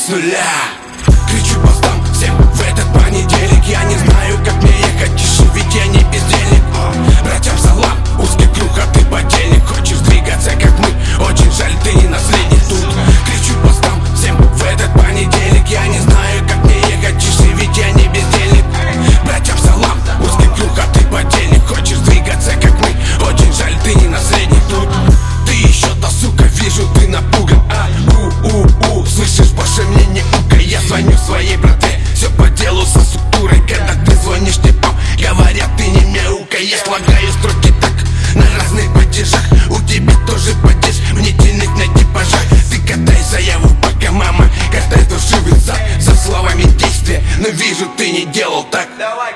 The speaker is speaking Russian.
с нуля. Кричу постам всем в этот понедельник. Я не знаю, как мне ехать, тише, ведь я не бездельник. Братьям салам, узкий круг, а ты подельник. Хочешь двигаться, как мы, очень жаль, ты не наследник тут. Кричу постам всем в этот понедельник. Я не знаю, как мне ехать, тише, ведь я не бездельник. Братьям салам, узкий круг, а ты подельник. Хочешь двигаться, как мы, очень жаль, ты не наследник тут. Ты еще-то, сука, вижу, ты напуган. Слышишь, больше мне не укай. Я звоню своей брате, все по делу со структурой. Когда ты звонишь типам, говорят, ты не мяукай. Я слагаю строки так, на разных падежах. У тебя тоже падеж, мнительных на типажах. Ты катай заяву, пока мама катает душевый зад. За словами действия, но вижу, ты не делал так.